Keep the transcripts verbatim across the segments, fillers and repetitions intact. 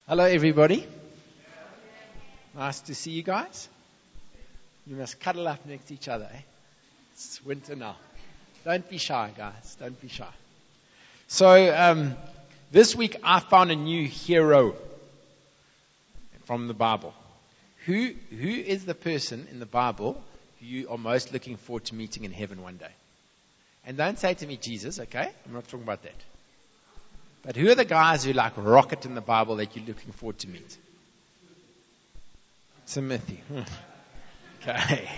Hello, everybody. Nice to see you guys. You must cuddle up next to each other. Eh? It's winter now. Don't be shy, guys. Don't be shy. So, um, this week I found a new hero from the Bible. Who Who is the person in the Bible who you are most looking forward to meeting in heaven one day? And don't say to me, Jesus, okay? I'm not talking about that. But who are the guys who like rocket in the Bible that you're looking forward to meet? Timothy. Okay.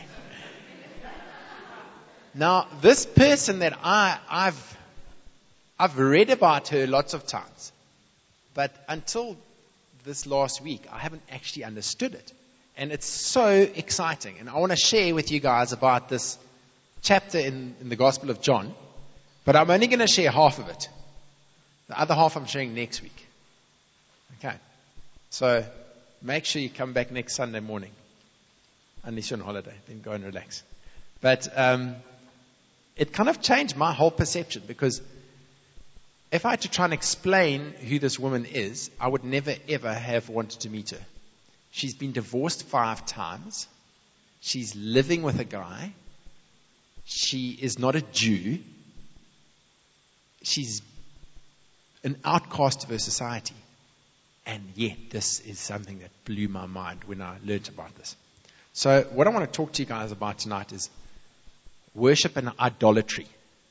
Now, this person that I, I've, I've read about her lots of times, but until this last week, I haven't actually understood it. And it's so exciting. And I want to share with you guys about this chapter in, in the Gospel of John, but I'm only going to share half of it. The other half I'm sharing next week. Okay. So make sure you come back next Sunday morning. Unless you're on holiday, then go and relax. But um, it kind of changed my whole perception, because if I had to try and explain who this woman is, I would never ever have wanted to meet her. She's been divorced five times. She's living with a guy. She is not a Jew. She's an outcast of her society. And yet, this is something that blew my mind when I learned about this. So, what I want to talk to you guys about tonight is worship and idolatry.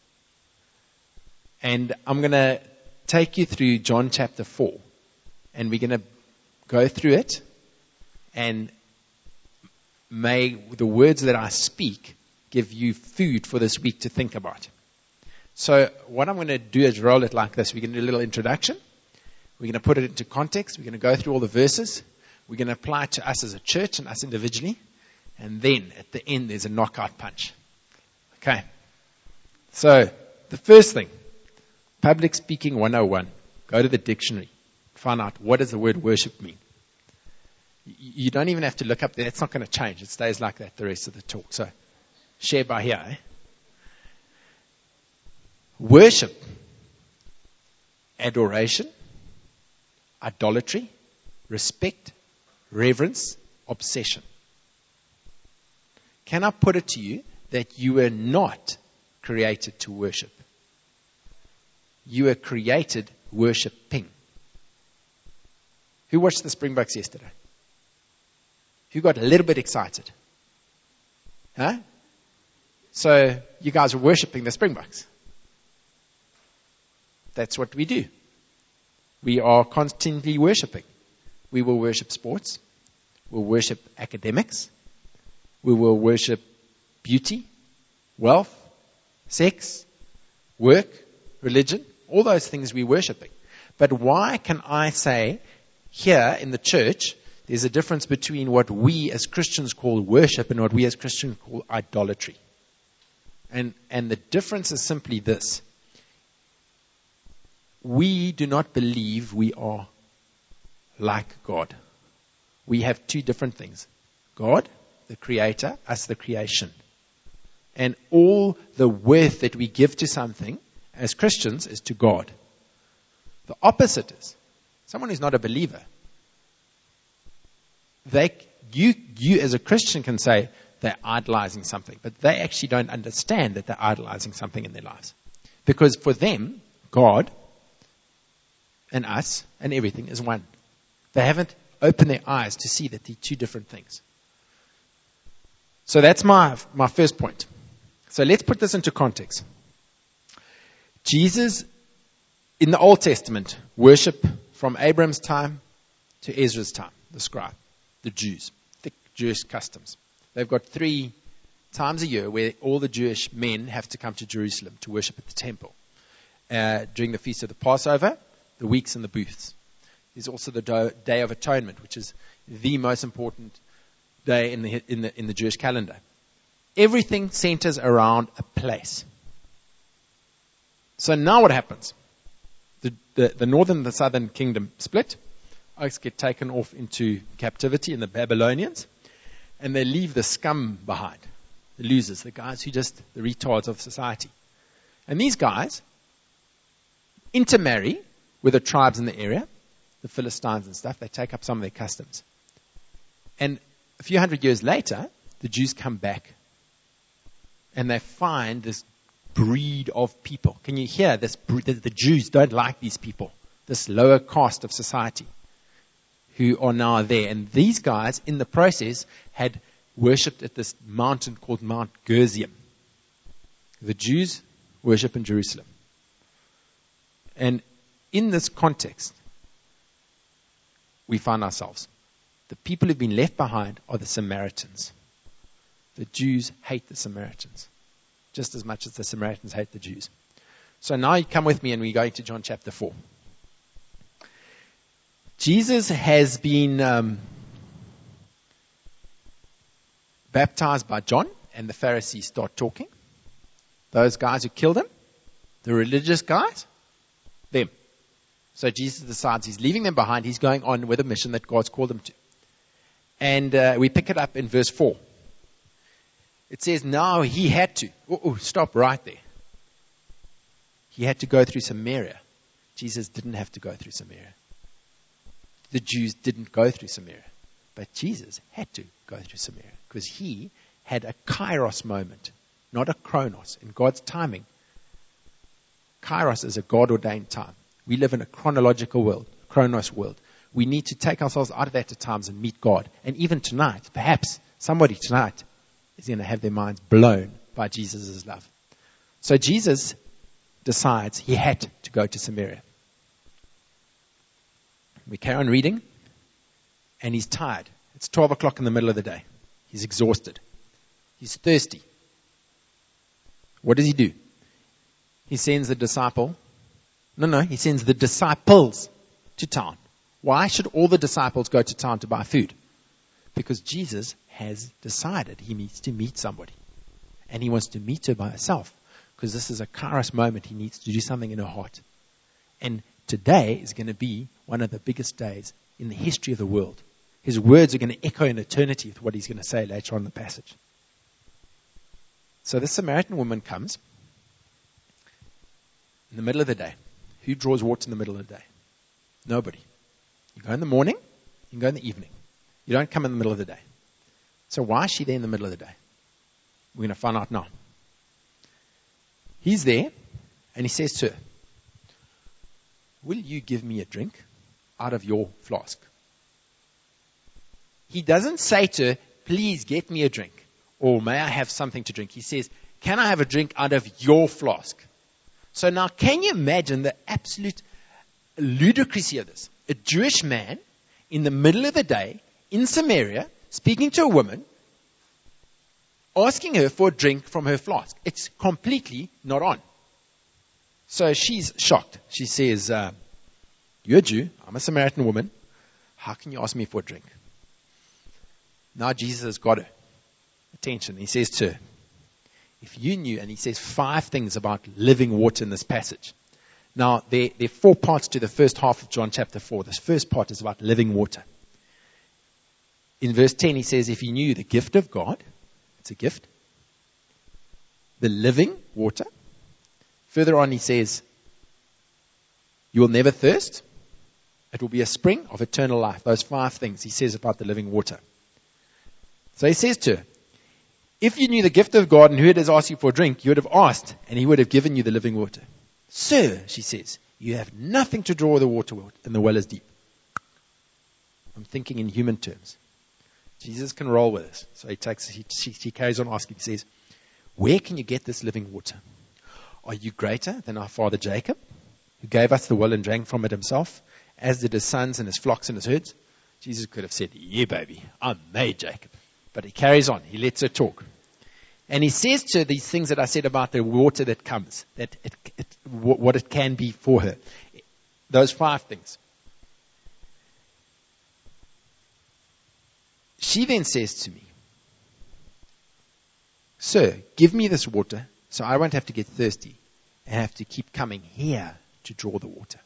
And I'm going to take you through John chapter four. And we're going to go through it. And may the words that I speak give you food for this week to think about. So what I'm going to do is roll it like this. We're going to do a little introduction. We're going to put it into context. We're going to go through all the verses. We're going to apply it to us as a church and us individually. And then at the end, there's a knockout punch. Okay. So the first thing, Public Speaking one oh one. Go to the dictionary. Find out, what does the word worship mean? You don't even have to look up there. It's not going to change. It stays like that the rest of the talk. So share by here. Eh? Worship, adoration, idolatry, respect, reverence, obsession. Can I put it to you that you were not created to worship? You were created worshiping. Who watched the Springboks yesterday? Who got a little bit excited? Huh? So you guys were worshiping the Springboks. That's what we do. We are constantly worshiping. We will worship sports. We'll worship academics. We will worship beauty, wealth, sex, work, religion. All those things we're worshiping. But why can I say here in the church, there's a difference between what we as Christians call worship and what we as Christians call idolatry? And, and the difference is simply this. We do not believe we are like God. We have two different things. God, the creator, us, the creation. And all the worth that we give to something as Christians is to God. The opposite is someone who's not a believer. They, you, you as a Christian can say they're idolizing something, but they actually don't understand that they're idolizing something in their lives. Because for them, God and us and everything is one. They haven't opened their eyes to see that they're two different things. So that's my, my first point. So let's put this into context. Jesus, in the Old Testament, worship from Abraham's time to Ezra's time, the scribe, the Jews, the Jewish customs. They've got three times a year where all the Jewish men have to come to Jerusalem to worship at the temple. Uh, during the Feast of the Passover, the weeks and the booths. There's also the do- Day of Atonement, which is the most important day in the in the in the Jewish calendar. Everything centers around a place. So now what happens? The the, the northern and the southern kingdom split. Oaks get taken off into captivity in the Babylonians, and they leave the scum behind, the losers, the guys who just the retards of society. And these guys intermarry with the tribes in the area, the Philistines and stuff. They take up some of their customs. And a few hundred years later, the Jews come back and they find this breed of people. Can you hear this? The, the Jews don't like these people, this lower caste of society who are now there. And these guys, in the process, had worshipped at this mountain called Mount Gerizim. The Jews worship in Jerusalem. And in this context, we find ourselves. The people who've been left behind are the Samaritans. The Jews hate the Samaritans just as much as the Samaritans hate the Jews. So now you come with me and we go to John chapter four. Jesus has been um, baptized by John, and the Pharisees start talking. Those guys who killed him, the religious guys, them. So Jesus decides he's leaving them behind. He's going on with a mission that God's called him to. And uh, we pick it up in verse four. It says, now he had to. Oh, oh, stop right there. He had to go through Samaria. Jesus didn't have to go through Samaria. The Jews didn't go through Samaria. But Jesus had to go through Samaria because he had a kairos moment, not a chronos, in God's timing. Kairos is a God-ordained time. We live in a chronological world, chronos world. We need to take ourselves out of that at times and meet God. And even tonight, perhaps somebody tonight is going to have their minds blown by Jesus' love. So Jesus decides he had to go to Samaria. We carry on reading, and he's tired. It's twelve o'clock in the middle of the day. He's exhausted. He's thirsty. What does he do? He sends the disciple. No, no, he sends the disciples to town. Why should all the disciples go to town to buy food? Because Jesus has decided he needs to meet somebody. And he wants to meet her by herself. Because this is a kairos moment. He needs to do something in her heart. And today is going to be one of the biggest days in the history of the world. His words are going to echo in eternity with what he's going to say later on in the passage. So this Samaritan woman comes in the middle of the day. Who draws water in the middle of the day? Nobody. You go in the morning, you can go in the evening. You don't come in the middle of the day. So why is she there in the middle of the day? We're going to find out now. He's there, and he says to her, will you give me a drink out of your flask? He doesn't say to her, please get me a drink, or may I have something to drink? He says, can I have a drink out of your flask? So now, can you imagine the absolute ludicrousy of this? A Jewish man in the middle of the day in Samaria speaking to a woman, asking her for a drink from her flask. It's completely not on. So she's shocked. She says, uh, you're a Jew. I'm a Samaritan woman. How can you ask me for a drink? Now Jesus has got her attention. He says to her, if you knew, and he says five things about living water in this passage. Now, there, there are four parts to the first half of John chapter four. This first part is about living water. In verse ten, he says, if you knew the gift of God, it's a gift, the living water. Further on, he says, you will never thirst. It will be a spring of eternal life. Those five things he says about the living water. So he says to her, if you knew the gift of God and who it is asking you for a drink, you would have asked, and he would have given you the living water. Sir, she says, you have nothing to draw the water with, and the well is deep. I'm thinking in human terms. Jesus can roll with this. So he takes, he, she, she carries on asking. He says, where can you get this living water? Are you greater than our father Jacob, who gave us the well and drank from it himself, as did his sons and his flocks and his herds? Jesus could have said, yeah, baby, I made Jacob. But he carries on. He lets her talk. And he says to her these things that I said about the water that comes, that it, it, what it can be for her. Those five things. She then says to me, sir, give me this water so I won't have to get thirsty and have to keep coming here to draw the water.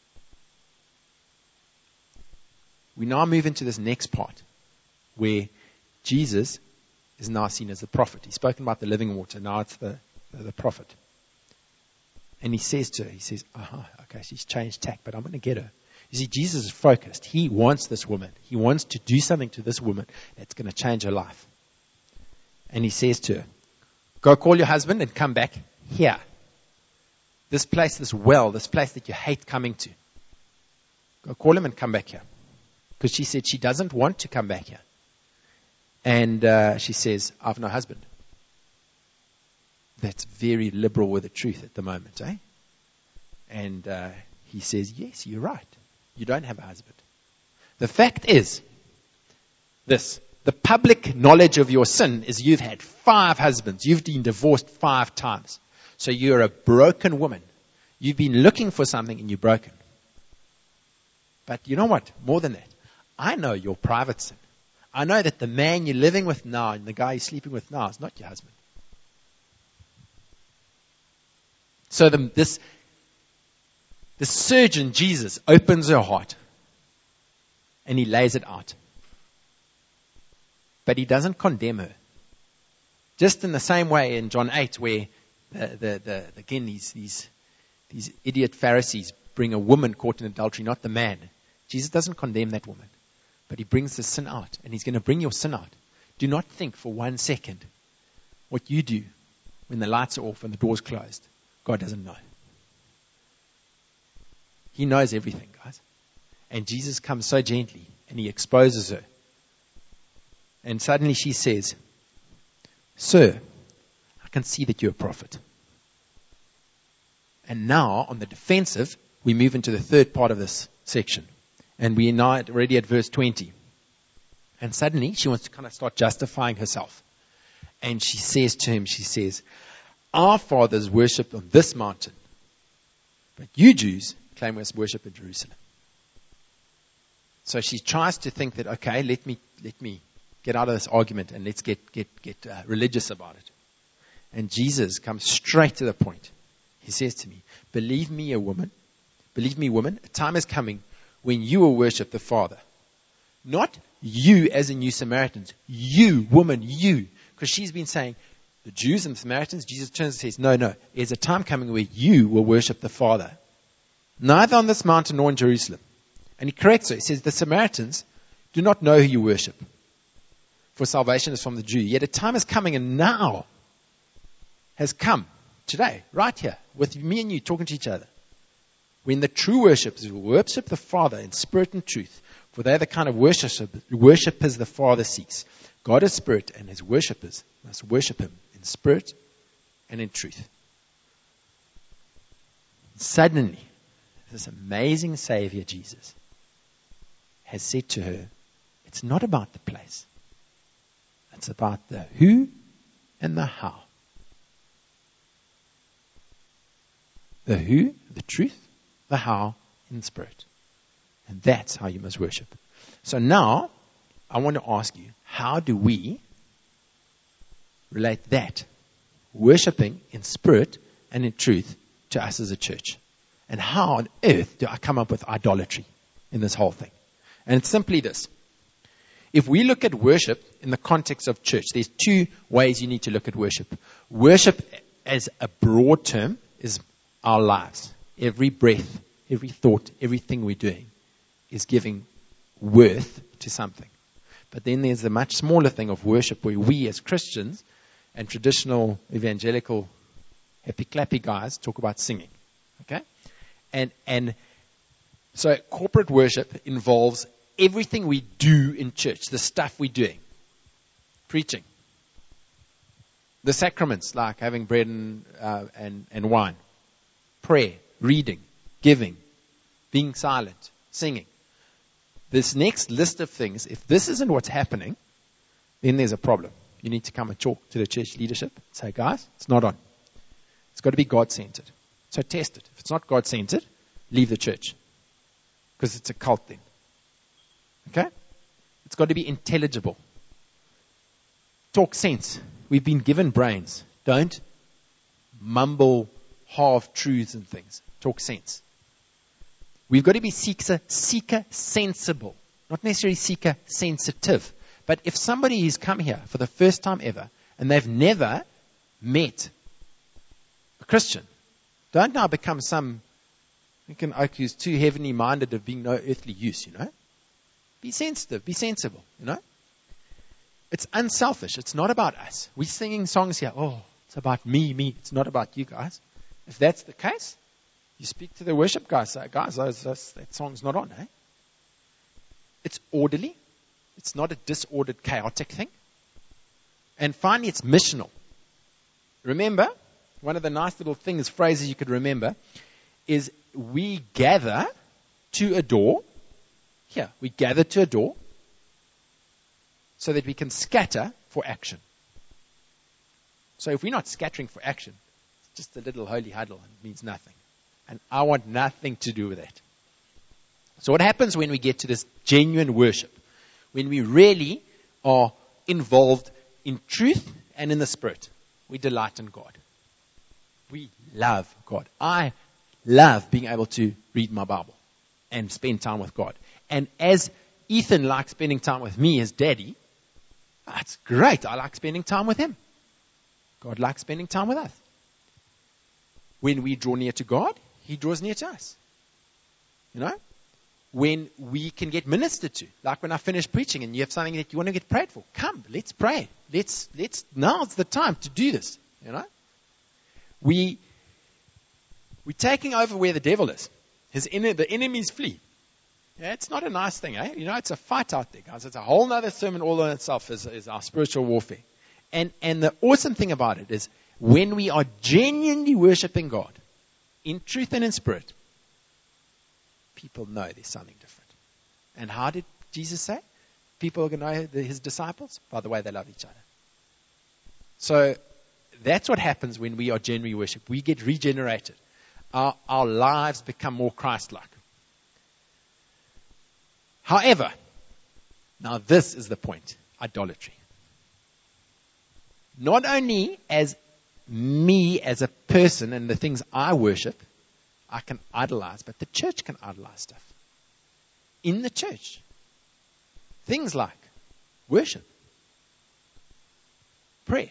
We now move into this next part where Jesus is now seen as the prophet. He's spoken about the living water. Now it's the, the, the prophet. And he says to her, he says, aha, okay, she's changed tack, but I'm going to get her. You see, Jesus is focused. He wants this woman. He wants to do something to this woman that's going to change her life. And he says to her, go call your husband and come back here. This place, this well, this place that you hate coming to. Go call him and come back here. Because she said she doesn't want to come back here. And uh, she says, I've no husband. That's very liberal with the truth at the moment, eh? And uh, he says, yes, you're right. You don't have a husband. The fact is this. The public knowledge of your sin is you've had five husbands. You've been divorced five times. So you're a broken woman. You've been looking for something and you're broken. But you know what? More than that. I know your private sin. I know that the man you're living with now and the guy you're sleeping with now is not your husband. So the, this, the surgeon, Jesus, opens her heart and he lays it out. But he doesn't condemn her. Just in the same way in John eight where the, the, the, again these, these, these idiot Pharisees bring a woman caught in adultery, not the man. Jesus doesn't condemn that woman. But he brings the sin out. And he's going to bring your sin out. Do not think for one second what you do when the lights are off and the door's closed. God doesn't know. He knows everything, guys. And Jesus comes so gently and he exposes her. And suddenly she says, Sir, I can see that you're a prophet. And now, on the defensive, we move into the third part of this section. And we are now already at verse twenty. And suddenly, she wants to kind of start justifying herself. And she says to him, she says, our fathers worship on this mountain, but you Jews claim we must worship in Jerusalem. So she tries to think that, okay, let me let me get out of this argument and let's get get get uh, religious about it. And Jesus comes straight to the point. He says to me, believe me, a woman, believe me, woman, a time is coming when you will worship the Father. Not you as in you Samaritans. You, woman, you. Because she's been saying, the Jews and the Samaritans, Jesus turns and says, no, no. There's a time coming where you will worship the Father. Neither on this mountain nor in Jerusalem. And he corrects her. He says, the Samaritans do not know who you worship. For salvation is from the Jew. Yet a time is coming, and now has come, today, right here, with me and you talking to each other, when the true worshippers will worship the Father in spirit and truth, for they are the kind of worshippers the Father seeks. God is spirit, and his worshippers must worship him in spirit and in truth. Suddenly, this amazing Savior, Jesus, has said to her, it's not about the place. It's about the who and the how. The who, the truth, the how, in spirit. And that's how you must worship. So now, I want to ask you, how do we relate that, worshiping in spirit and in truth, to us as a church? And how on earth do I come up with idolatry in this whole thing? And it's simply this. If we look at worship in the context of church, there's two ways you need to look at worship. Worship as a broad term is our lives. Every breath, every thought, everything we're doing is giving worth to something. But then there's a much smaller thing of worship where we as Christians and traditional evangelical happy clappy guys talk about singing. Okay? And and so corporate worship involves everything we do in church, the stuff we're doing. Preaching. The sacraments, like having bread and, uh, and, and wine. Prayer, reading, giving, being silent, singing. This next list of things, if this isn't what's happening, then there's a problem. You need to come and talk to the church leadership. Say, guys, it's not on. It's got to be God-centered. So test it. If it's not God-centered, leave the church. Because it's a cult then. Okay? It's got to be intelligible. Talk sense. We've been given brains. Don't mumble half-truths and things. Talk sense. We've got to be seeker, seeker sensible. Not necessarily seeker sensitive. But if somebody has come here for the first time ever and they've never met a Christian, don't now become some You can accuse too heavenly minded of being no earthly use, you know. Be sensitive, be sensible, you know. It's unselfish. It's not about us. We're singing songs here. Oh, it's about me, me. It's not about you guys. If that's the case, you speak to the worship guys. Say, guys, those, those, that song's not on, eh? It's orderly. It's not a disordered, chaotic thing. And finally, it's missional. Remember, one of the nice little things, phrases you could remember, is we gather to adore. Here, we gather to adore so that we can scatter for action. So if we're not scattering for action, it's just a little holy huddle and it means nothing. And I want nothing to do with that. So what happens when we get to this genuine worship? When we really are involved in truth and in the Spirit, we delight in God. We love God. I love being able to read my Bible and spend time with God. And as Ethan likes spending time with me as daddy, that's great. I like spending time with him. God likes spending time with us. When we draw near to God, He draws near to us. You know? When we can get ministered to. Like when I finish preaching and you have something that you want to get prayed for. Come, let's pray. Let's, let's, now's the time to do this. You know? We, we're taking over where the devil is. His en- the enemies flee. Yeah, it's not a nice thing, eh? You know, it's a fight out there, guys. It's a whole other sermon all in itself is, is our spiritual warfare. And, and the awesome thing about it is when we are genuinely worshiping God in truth and in spirit, people know there's something different. And how did Jesus say? People are going to know the, His disciples by the way they love each other. So that's what happens when we are genuinely worship. We get regenerated. Our, our lives become more Christ-like. However, now this is the point, idolatry. Not only as me as a person and the things I worship, I can idolize, but the church can idolize stuff. In the church. Things like worship, prayer,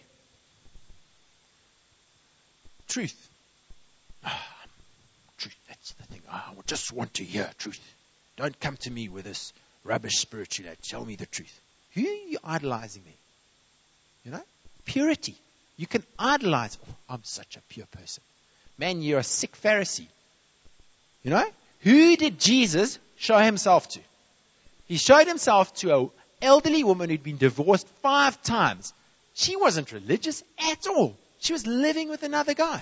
truth. Oh, truth, that's the thing. Oh, I just want to hear truth. Don't come to me with this rubbish spirituality. Tell me the truth. Who are you idolizing there? You know? Purity. You can idolize. Oh, I'm such a pure person. Man, you're a sick Pharisee. You know? Who did Jesus show himself to? He showed himself to an elderly woman who'd been divorced five times. She wasn't religious at all. She was living with another guy.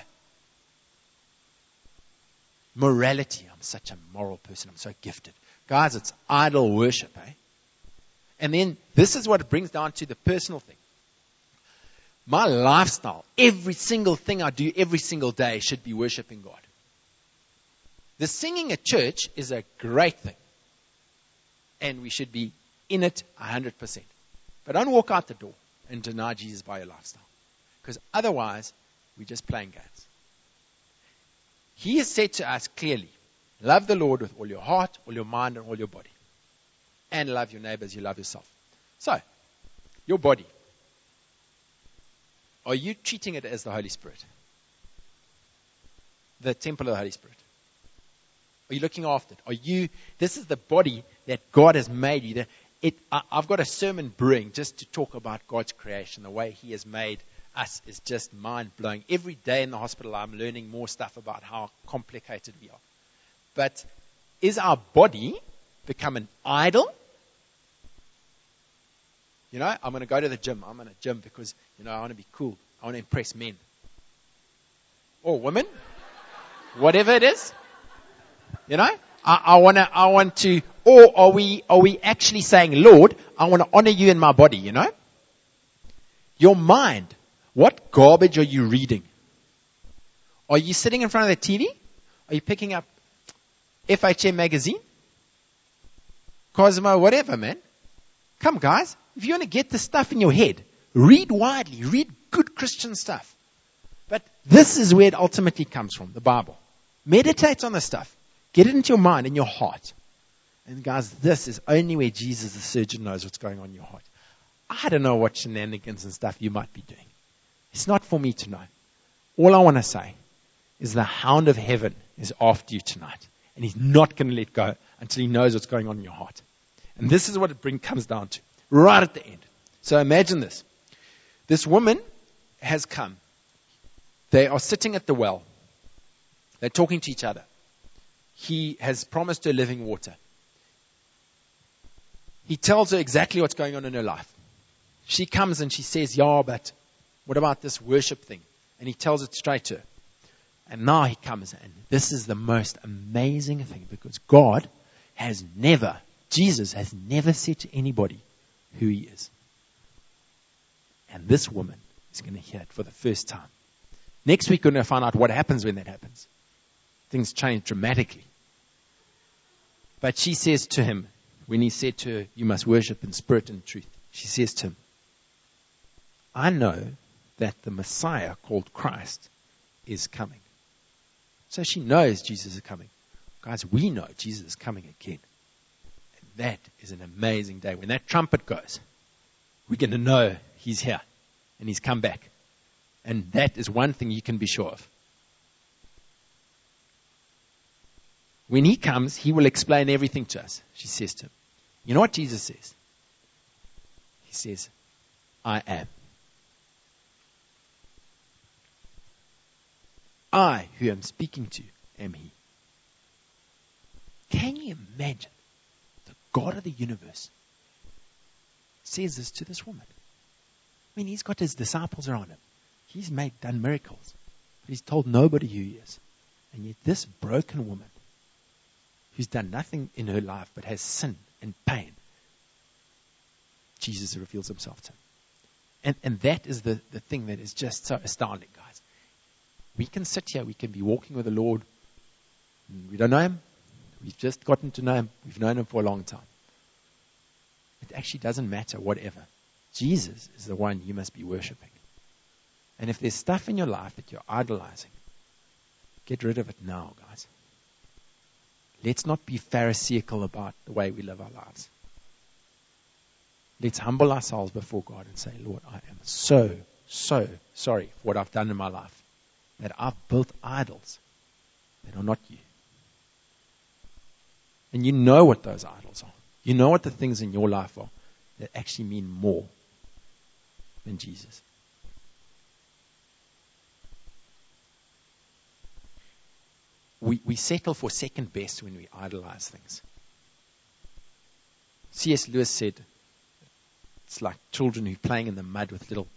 Morality. I'm such a moral person. I'm so gifted. Guys, it's idol worship, eh? And then this is what it brings down to the personal thing. My lifestyle, every single thing I do every single day should be worshiping God. The singing at church is a great thing. And we should be in it one hundred percent. But don't walk out the door and deny Jesus by your lifestyle. Because otherwise, we're just playing games. He has said to us clearly, love the Lord with all your heart, all your mind, and all your body. And love your neighbor as you love yourself. So, your body. Are you treating it as the Holy Spirit? The temple of the Holy Spirit. Are you looking after it? Are you, this is the body that God has made you. That it, I, I've got a sermon brewing just to talk about God's creation. The way He has made us is just mind-blowing. Every day in the hospital, I'm learning more stuff about how complicated we are. But is our body become an idol? You know, I'm going to go to the gym. I'm in a gym because, you know, I want to be cool. I want to impress men. Or women. Whatever it is. You know, I, I want to, I want to, or are we, are we actually saying, Lord, I want to honor you in my body, you know? Your mind. What garbage are you reading? Are you sitting in front of the T V? Are you picking up F H M magazine? Cosmo, whatever, man. Come, guys. If you want to get the stuff in your head, read widely. Read good Christian stuff. But this is where it ultimately comes from, the Bible. Meditate on the stuff. Get it into your mind and your heart. And guys, this is only where Jesus, the surgeon, knows what's going on in your heart. I don't know what shenanigans and stuff you might be doing. It's not for me to know. All I want to say is the hound of heaven is after you tonight. And he's not going to let go until he knows what's going on in your heart. And this is what it bring, comes down to, right at the end. So imagine this. This woman has come. They are sitting at the well. They're talking to each other. He has promised her living water. He tells her exactly what's going on in her life. She comes and she says, yeah, but what about this worship thing? And he tells it straight to her. And now he comes, and this is the most amazing thing, because God has never, Jesus has never said to anybody who he is. And this woman is going to hear it for the first time. Next week, we're going to find out what happens when that happens. Things change dramatically. But she says to him, when he said to her, you must worship in spirit and truth, she says to him, I know that the Messiah called Christ is coming. So she knows Jesus is coming. Guys, we know Jesus is coming again. And that is an amazing day. When that trumpet goes, we're going to know he's here and he's come back. And that is one thing you can be sure of. When he comes, he will explain everything to us, she says to him. You know what Jesus says? He says, I am. I, who am speaking to, am he. Can you imagine the God of the universe says this to this woman? I mean, he's got his disciples around him. He's made, done miracles. But he's told nobody who he is. And yet this broken woman, who's done nothing in her life but has sin and pain, Jesus reveals himself to him. And, and that is the, the thing that is just so astounding, guys. We can sit here, we can be walking with the Lord, and we don't know him. We've just gotten to know him. We've known him for a long time. It actually doesn't matter, whatever. Jesus is the one you must be worshiping. And if there's stuff in your life that you're idolizing, get rid of it now, guys. Let's not be pharisaical about the way we live our lives. Let's humble ourselves before God and say, Lord, I am so, so sorry for what I've done in my life. That I've built idols that are not you. And you know what those idols are. You know what the things in your life are that actually mean more than Jesus. We, we settle for second best when we idolize things. C S Lewis said, it's like children who are playing in the mud with little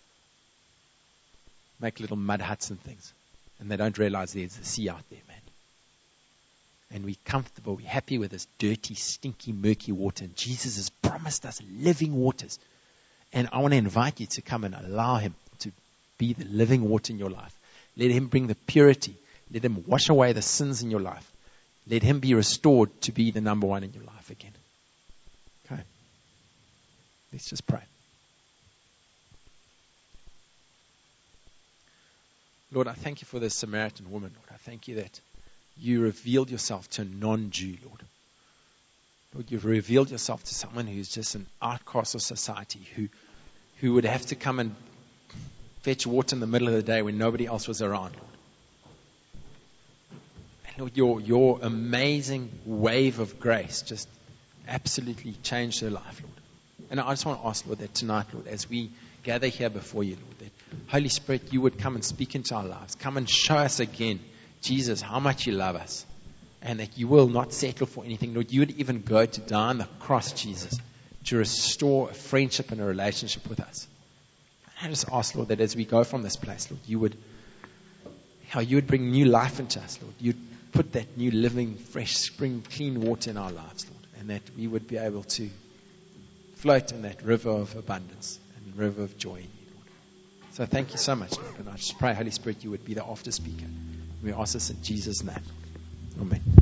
make little mud huts and things. And they don't realize there's the sea out there, man. And we're comfortable, we're happy with this dirty, stinky, murky water. And Jesus has promised us living waters. And I want to invite you to come and allow him to be the living water in your life. Let him bring the purity. Let him wash away the sins in your life. Let him be restored to be the number one in your life again. Okay. Let's just pray. Lord, I thank you for this Samaritan woman, Lord. I thank you that you revealed yourself to a non-Jew, Lord. Lord, you've revealed yourself to someone who's just an outcast of society, who, who would have to come and fetch water in the middle of the day when nobody else was around, Lord. And Lord, your, your amazing wave of grace just absolutely changed her life, Lord. And I just want to ask, Lord, that tonight, Lord, as we gather here before you, Lord, that Holy Spirit, you would come and speak into our lives. Come and show us again, Jesus, how much you love us. And that you will not settle for anything. Lord, you would even go to die on the cross, Jesus, to restore a friendship and a relationship with us. And I just ask, Lord, that as we go from this place, Lord, you would, how you would bring new life into us, Lord. You'd put that new living, fresh, spring, clean water in our lives, Lord. And that we would be able to float in that river of abundance and river of joy in you, Lord. So thank you so much, Lord. And I just pray, Holy Spirit, you would be the after speaker. We ask this in Jesus' name. Amen.